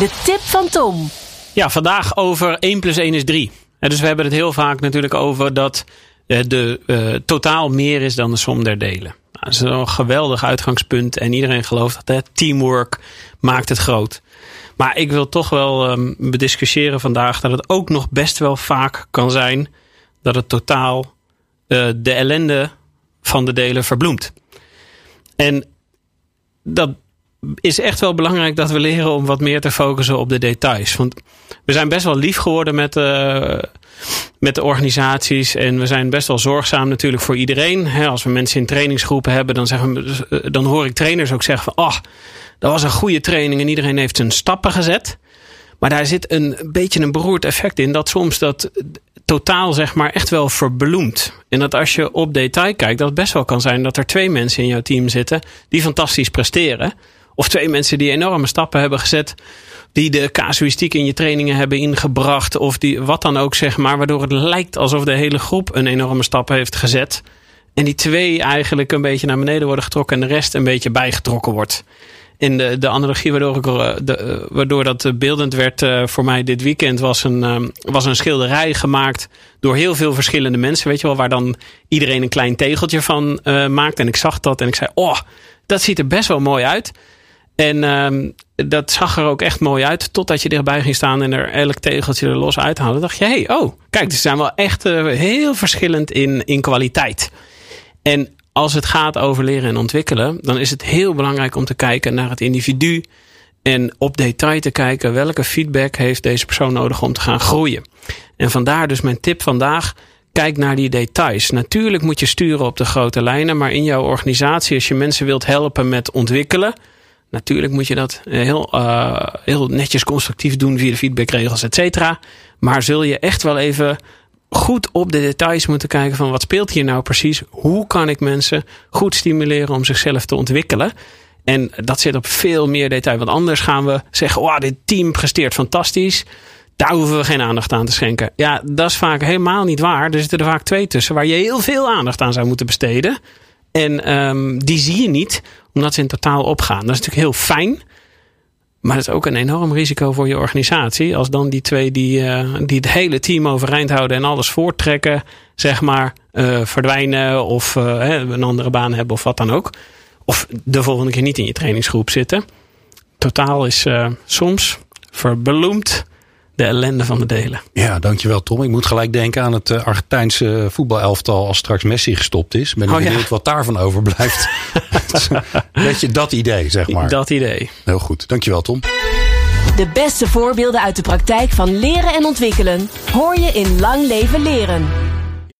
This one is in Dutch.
De tip van Tom. Ja, vandaag over 1 + 1 is 3. Dus we hebben het heel vaak natuurlijk over dat de totaal meer is dan de som der delen. Dat is een geweldig uitgangspunt en iedereen gelooft dat teamwork maakt het groot. Maar ik wil toch wel bediscussiëren vandaag dat het ook nog best wel vaak kan zijn dat het totaal de ellende van de delen verbloemt. En dat is echt wel belangrijk dat we leren om wat meer te focussen op de details. Want we zijn best wel lief geworden met de organisaties. En we zijn best wel zorgzaam natuurlijk voor iedereen. Als we mensen in trainingsgroepen hebben, dan hoor ik trainers ook zeggen van, dat was een goede training en iedereen heeft zijn stappen gezet. Maar daar zit een beetje een beroerd effect in. Dat soms dat totaal zeg maar echt wel verbloemt. En dat als je op detail kijkt, dat het best wel kan zijn dat er 2 mensen in jouw team zitten die fantastisch presteren. Of 2 mensen die enorme stappen hebben gezet. Die de casuïstiek in je trainingen hebben ingebracht. Of die wat dan ook zeg maar. Waardoor het lijkt alsof de hele groep een enorme stap heeft gezet. En die 2 eigenlijk een beetje naar beneden worden getrokken. En de rest een beetje bijgetrokken wordt. En de analogie waardoor dat beeldend werd voor mij dit weekend was een schilderij gemaakt door heel veel verschillende mensen. Weet je wel, waar dan iedereen een klein tegeltje van maakt. En ik zag dat en ik zei, dat ziet er best wel mooi uit. En dat zag er ook echt mooi uit. Totdat je dichtbij ging staan en er elk tegeltje er los uithaalde. Dacht je, kijk, ze zijn wel echt heel verschillend in kwaliteit. En als het gaat over leren en ontwikkelen, dan is het heel belangrijk om te kijken naar het individu. En op detail te kijken welke feedback heeft deze persoon nodig om te gaan groeien. En vandaar dus mijn tip vandaag. Kijk naar die details. Natuurlijk moet je sturen op de grote lijnen. Maar in jouw organisatie, als je mensen wilt helpen met ontwikkelen, natuurlijk moet je dat heel netjes constructief doen via de feedbackregels, et cetera. Maar zul je echt wel even goed op de details moeten kijken van wat speelt hier nou precies? Hoe kan ik mensen goed stimuleren om zichzelf te ontwikkelen? En dat zit op veel meer detail. Want anders gaan we zeggen, dit team presteert fantastisch. Daar hoeven we geen aandacht aan te schenken. Ja, dat is vaak helemaal niet waar. Er zitten er vaak 2 tussen waar je heel veel aandacht aan zou moeten besteden. En die zie je niet, omdat ze in totaal opgaan. Dat is natuurlijk heel fijn. Maar dat is ook een enorm risico voor je organisatie. Als dan die 2 die het hele team overeind houden en alles voorttrekken, zeg maar, verdwijnen of een andere baan hebben of wat dan ook. Of de volgende keer niet in je trainingsgroep zitten. Totaal is soms verbloemd de ellende van de delen. Ja, dankjewel Tom. Ik moet gelijk denken aan het Argentijnse voetbalelftal als straks Messi gestopt is. Ben ik benieuwd wat daarvan overblijft. Weet je, dat idee, zeg maar. Dat idee. Heel goed. Dankjewel Tom. De beste voorbeelden uit de praktijk van leren en ontwikkelen hoor je in Lang Leven Leren.